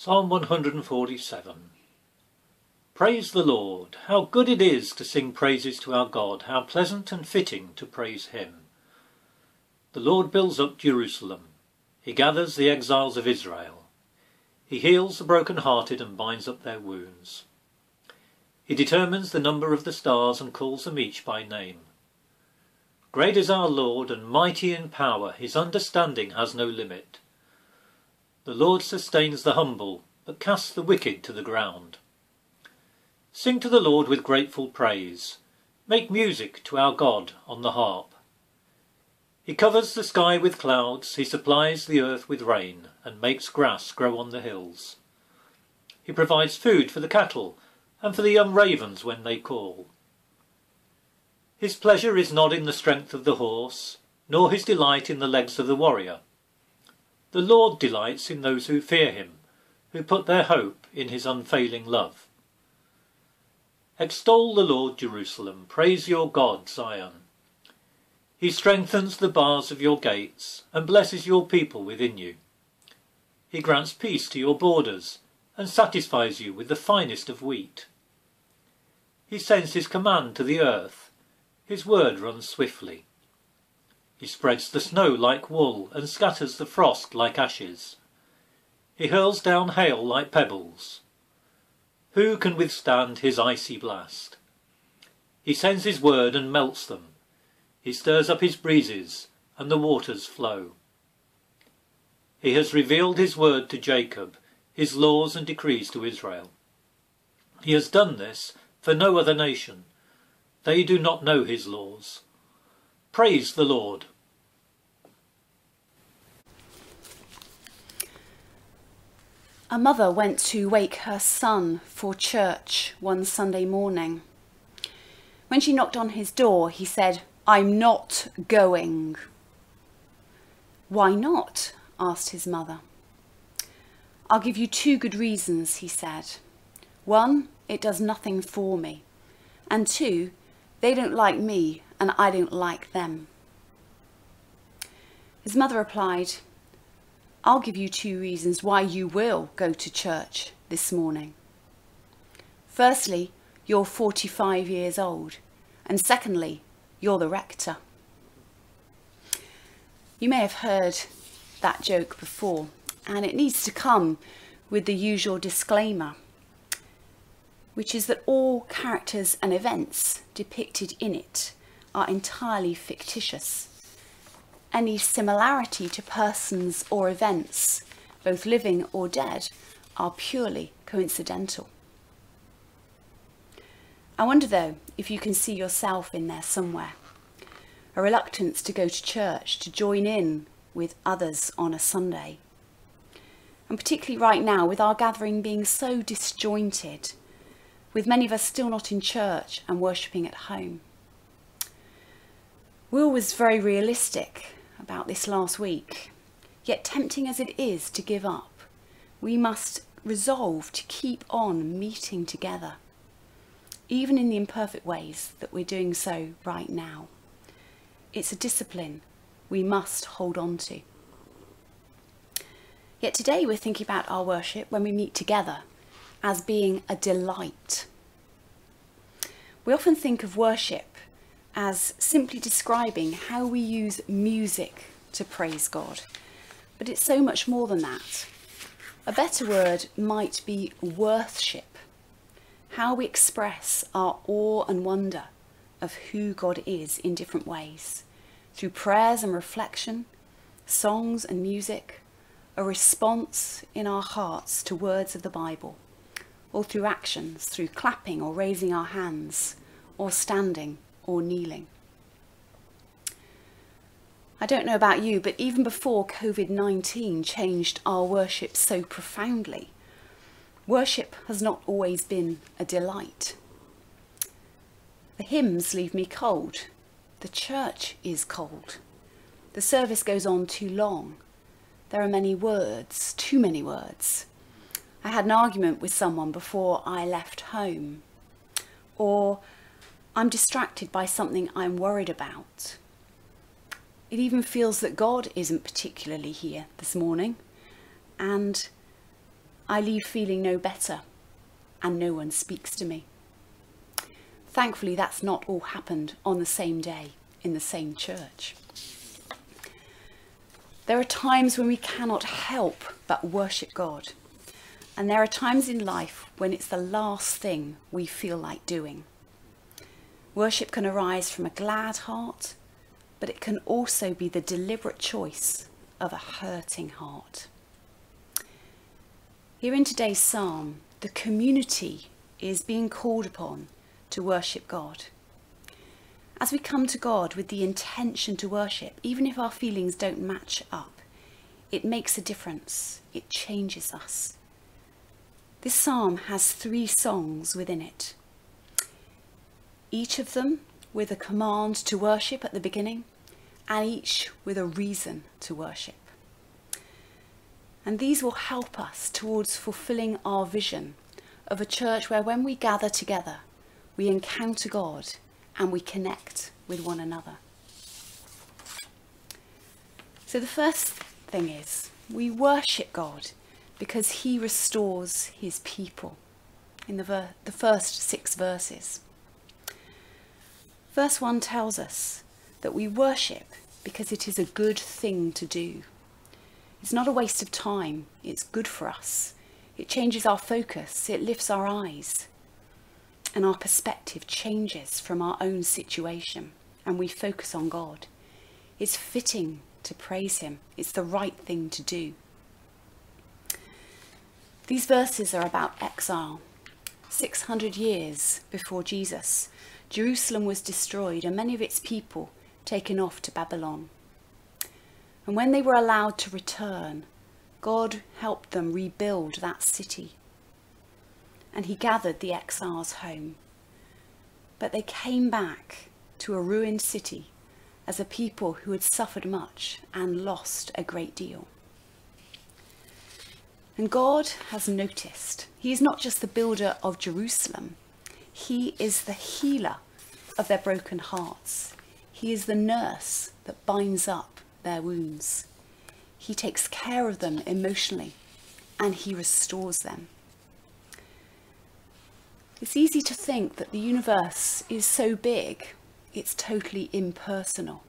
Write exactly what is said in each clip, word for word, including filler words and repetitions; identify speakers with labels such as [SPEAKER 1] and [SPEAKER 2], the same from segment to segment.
[SPEAKER 1] Psalm one hundred forty-seven. Praise the Lord! How good it is to sing praises to our God, how pleasant and fitting to praise him. The Lord builds up Jerusalem. He gathers the exiles of Israel. He heals the broken-hearted and binds up their wounds. He determines the number of the stars and calls them each by name. Great is our Lord and mighty in power. His understanding has no limit. The Lord sustains the humble, but casts the wicked to the ground. Sing to the Lord with grateful praise. Make music to our God on the harp. He covers the sky with clouds, he supplies the earth with rain, and makes grass grow on the hills. He provides food for the cattle, and for the young ravens when they call. His pleasure is not in the strength of the horse, nor his delight in the legs of the warrior. The Lord delights in those who fear him, who put their hope in his unfailing love. Extol the Lord, Jerusalem, praise your God, Zion. He strengthens the bars of your gates, and blesses your people within you. He grants peace to your borders, and satisfies you with the finest of wheat. He sends his command to the earth, his word runs swiftly. He spreads the snow like wool, and scatters the frost like ashes. He hurls down hail like pebbles. Who can withstand his icy blast? He sends his word and melts them. He stirs up his breezes, and the waters flow. He has revealed his word to Jacob, his laws and decrees to Israel. He has done this for no other nation. They do not know his laws. Praise the Lord.
[SPEAKER 2] A mother went to wake her son for church one Sunday morning. When she knocked on his door, he said, "I'm not going." "Why not?" asked his mother. "I'll give you two good reasons," he said. "One, it does nothing for me. And two, they don't like me and I don't like them." His mother replied, "I'll give you two reasons why you will go to church this morning. Firstly, you're forty-five years old, and secondly, you're the rector." You may have heard that joke before, and it needs to come with the usual disclaimer, which is that all characters and events depicted in it are entirely fictitious. Any similarity to persons or events, both living or dead, are purely coincidental. I wonder though if you can see yourself in there somewhere. A reluctance to go to church, to join in with others on a Sunday. And particularly right now, with our gathering being so disjointed, with many of us still not in church and worshipping at home. Will was very realistic about this last week, yet tempting as it is to give up, we must resolve to keep on meeting together, even in the imperfect ways that we're doing so right now. It's a discipline we must hold on to. Yet today we're thinking about our worship when we meet together as being a delight. We often think of worship as simply describing how we use music to praise God, but it's so much more than that. A better word might be worthship, how we express our awe and wonder of who God is in different ways, through prayers and reflection, songs and music, a response in our hearts to words of the Bible, or through actions, through clapping or raising our hands, or standing or kneeling. I don't know about you, but even before COVID nineteen changed our worship so profoundly, worship has not always been a delight. The hymns leave me cold. The church is cold. The service goes on too long. There are many words, too many words. I had an argument with someone before I left home. Or I'm distracted by something I'm worried about. It even feels that God isn't particularly here this morning. And I leave feeling no better and no one speaks to me. Thankfully, that's not all happened on the same day in the same church. There are times when we cannot help but worship God. And there are times in life when it's the last thing we feel like doing. Worship can arise from a glad heart, but it can also be the deliberate choice of a hurting heart. Here in today's psalm, the community is being called upon to worship God. As we come to God with the intention to worship, even if our feelings don't match up, it makes a difference. It changes us. This psalm has three songs within it, each of them with a command to worship at the beginning, and each with a reason to worship. And these will help us towards fulfilling our vision of a church where when we gather together, we encounter God and we connect with one another. So the first thing is, we worship God because he restores his people in the, ver- the first six verses. Verse one tells us that we worship because it is a good thing to do. It's not a waste of time, it's good for us. It changes our focus, it lifts our eyes, and our perspective changes from our own situation, and we focus on God. It's fitting to praise him, it's the right thing to do. These verses are about exile. six hundred years before Jesus, Jerusalem was destroyed and many of its people taken off to Babylon. And when they were allowed to return, God helped them rebuild that city. And he gathered the exiles home. But they came back to a ruined city as a people who had suffered much and lost a great deal. And God has noticed. He is not just the builder of Jerusalem. He is the healer of their broken hearts. He is the nurse that binds up their wounds. He takes care of them emotionally and he restores them. It's easy to think that the universe is so big, it's totally impersonal.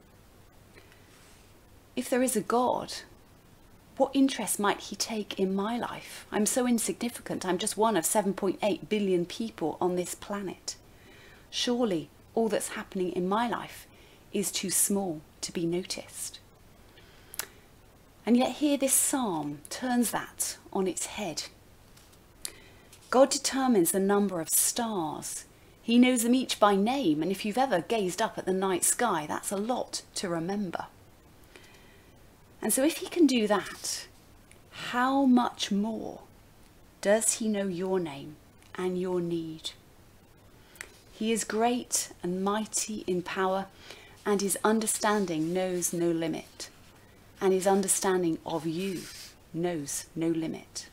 [SPEAKER 2] If there is a God, what interest might he take in my life? I'm so insignificant. I'm just one of seven point eight billion people on this planet. Surely all that's happening in my life is too small to be noticed. And yet here this psalm turns that on its head. God determines the number of stars. He knows them each by name, and if you've ever gazed up at the night sky, that's a lot to remember. And so if he can do that, how much more does he know your name and your need? He is great and mighty in power, and his understanding knows no limit. And his understanding of you knows no limit.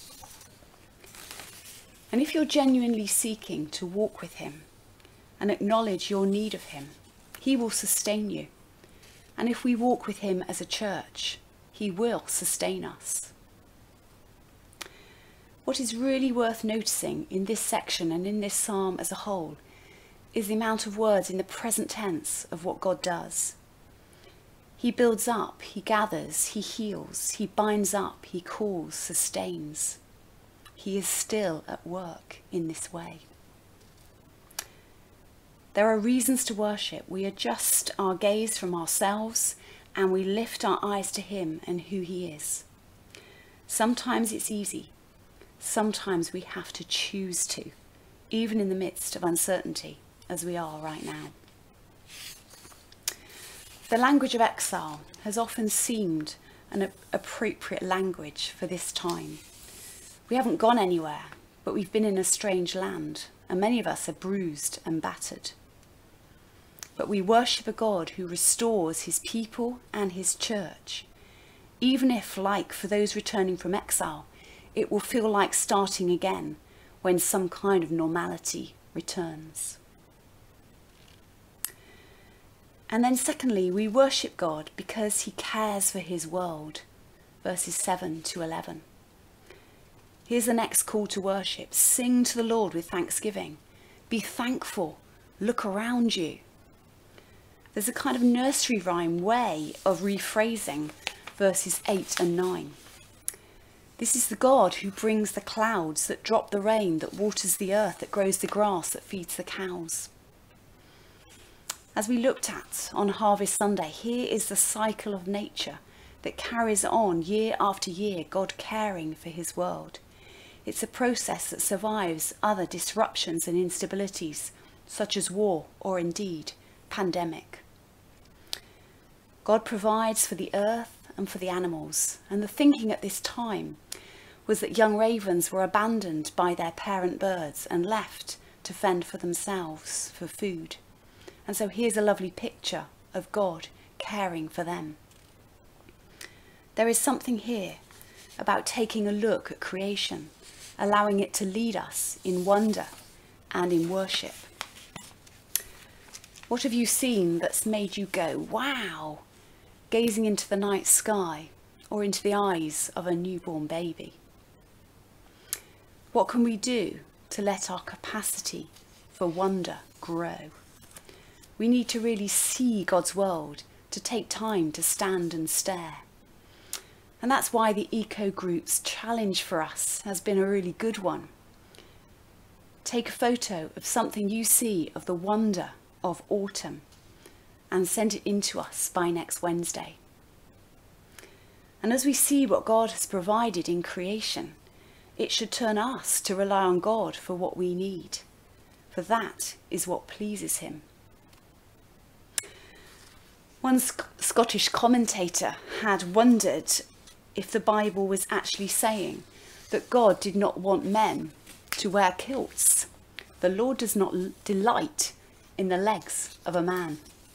[SPEAKER 2] And if you're genuinely seeking to walk with him and acknowledge your need of him, he will sustain you. And if we walk with him as a church, he will sustain us. What is really worth noticing in this section and in this psalm as a whole is the amount of words in the present tense of what God does. He builds up, he gathers, he heals, he binds up, he calls, sustains. He is still at work in this way. There are reasons to worship. We adjust our gaze from ourselves and we lift our eyes to him and who he is. Sometimes it's easy. Sometimes we have to choose to, even in the midst of uncertainty as we are right now. The language of exile has often seemed an appropriate language for this time. We haven't gone anywhere, but we've been in a strange land, and many of us are bruised and battered. But we worship a God who restores his people and his church, even if, like for those returning from exile, it will feel like starting again when some kind of normality returns. And then secondly, we worship God because he cares for his world, verses seven to eleven. Here's the next call to worship. Sing to the Lord with thanksgiving. Be thankful. Look around you. There's a kind of nursery rhyme way of rephrasing verses eight and nine. This is the God who brings the clouds that drop the rain, that waters the earth, that grows the grass, that feeds the cows. As we looked at on Harvest Sunday, here is the cycle of nature that carries on year after year, God caring for his world. It's a process that survives other disruptions and instabilities, such as war or indeed pandemic. God provides for the earth and for the animals, and the thinking at this time was that young ravens were abandoned by their parent birds and left to fend for themselves for food. And so here's a lovely picture of God caring for them. There is something here about taking a look at creation, allowing it to lead us in wonder and in worship. What have you seen that's made you go, wow, gazing into the night sky or into the eyes of a newborn baby? What can we do to let our capacity for wonder grow? We need to really see God's world, to take time to stand and stare. And that's why the Eco Group's challenge for us has been a really good one. Take a photo of something you see of the wonder of autumn and send it in to us by next Wednesday. And as we see what God has provided in creation, it should turn us to rely on God for what we need, for that is what pleases him. One Sc- Scottish commentator had wondered if the Bible was actually saying that God did not want men to wear kilts. The Lord does not l- delight in the legs of a man.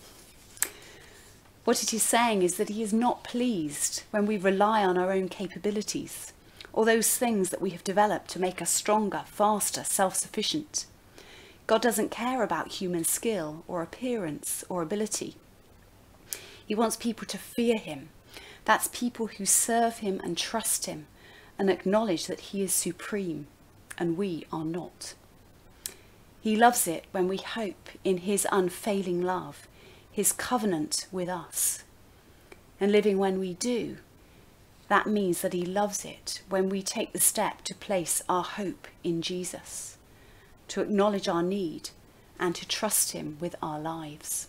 [SPEAKER 2] What it is saying is that he is not pleased when we rely on our own capabilities, or those things that we have developed to make us stronger, faster, self-sufficient. God doesn't care about human skill or appearance or ability. He wants people to fear him. That's people who serve him and trust him and acknowledge that he is supreme and we are not. He loves it when we hope in his unfailing love, his covenant with us. And living when we do, that means that he loves it when we take the step to place our hope in Jesus, to acknowledge our need and to trust him with our lives.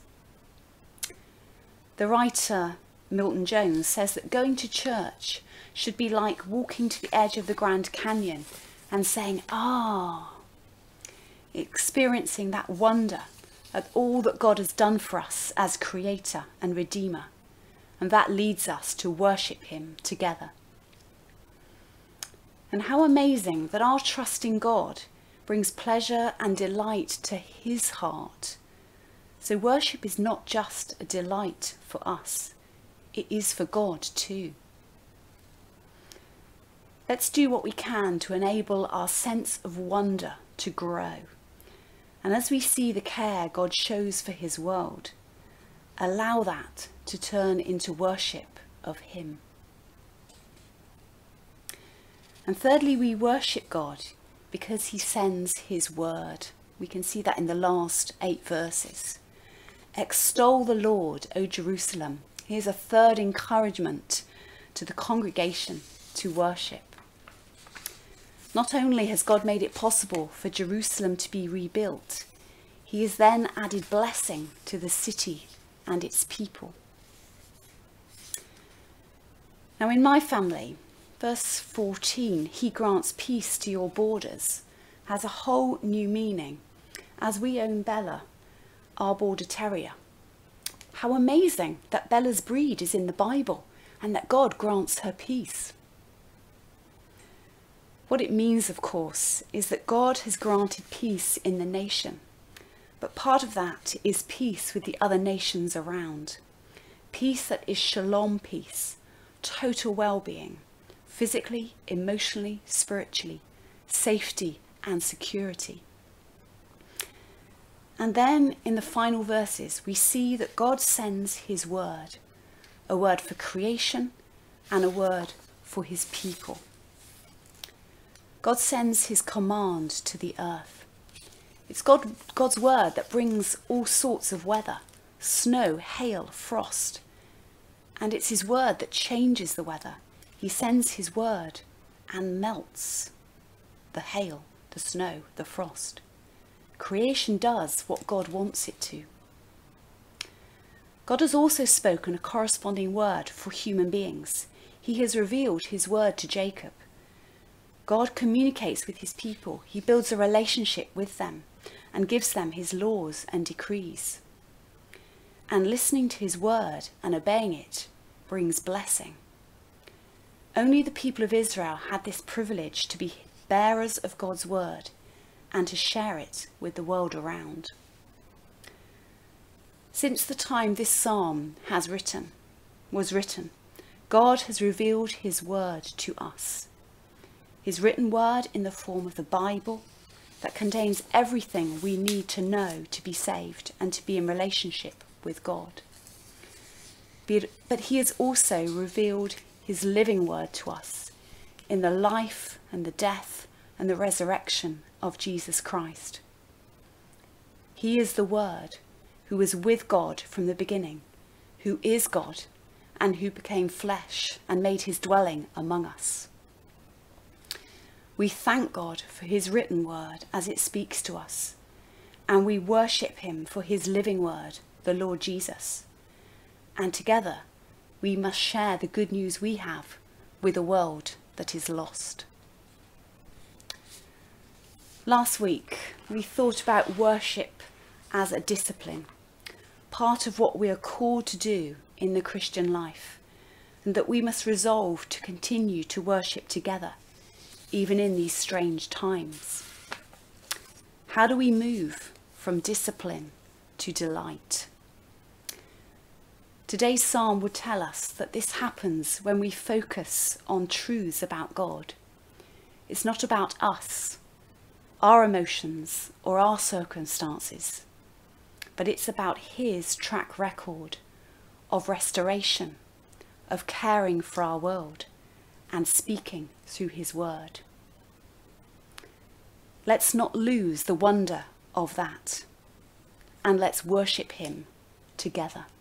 [SPEAKER 2] The writer Milton Jones says that going to church should be like walking to the edge of the Grand Canyon and saying, ah, experiencing that wonder at all that God has done for us as creator and redeemer. And that leads us to worship him together. And how amazing that our trust in God brings pleasure and delight to his heart. So worship is not just a delight for us, it is for God too. Let's do what we can to enable our sense of wonder to grow. And as we see the care God shows for his world, allow that to turn into worship of him. And thirdly, we worship God because he sends his word. We can see that in the last eight verses. Extol the Lord, O Jerusalem. Here's a third encouragement to the congregation to worship. Not only has God made it possible for Jerusalem to be rebuilt, he has then added blessing to the city and its people. Now in my family, verse fourteen, he grants peace to your borders, has a whole new meaning as we own Bella, our border terrier. How amazing that Bella's breed is in the Bible and that God grants her peace. What it means, of course, is that God has granted peace in the nation, but part of that is peace with the other nations around. Peace that is shalom peace, total well-being, physically, emotionally, spiritually, safety and security. And then in the final verses, we see that God sends his word, a word for creation and a word for his people. God sends his command to the earth. It's God, God's word that brings all sorts of weather, snow, hail, frost. And it's his word that changes the weather. He sends his word and melts the hail, the snow, the frost. Creation does what God wants it to. God has also spoken a corresponding word for human beings. He has revealed his word to Jacob. God communicates with his people. He builds a relationship with them and gives them his laws and decrees. And listening to his word and obeying it brings blessing. Only the people of Israel had this privilege to be bearers of God's word and to share it with the world around. Since the time this psalm has written, was written, God has revealed his word to us. His written word in the form of the Bible that contains everything we need to know to be saved and to be in relationship with God. But he has also revealed his living word to us in the life and the death and the resurrection of Jesus Christ. He is the Word who was with God from the beginning, who is God, and who became flesh and made his dwelling among us. We thank God for his written word as it speaks to us, and we worship him for his living word, the Lord Jesus. And together we must share the good news we have with a world that is lost. Last week we thought about worship as a discipline, part of what we are called to do in the Christian life, and that we must resolve to continue to worship together, even in these strange times. How do we move from discipline to delight? Today's psalm would tell us that this happens when we focus on truths about God. It's not about us, our emotions, or our circumstances, but it's about his track record of restoration, of caring for our world, and speaking through his word. Let's not lose the wonder of that, and let's worship him together.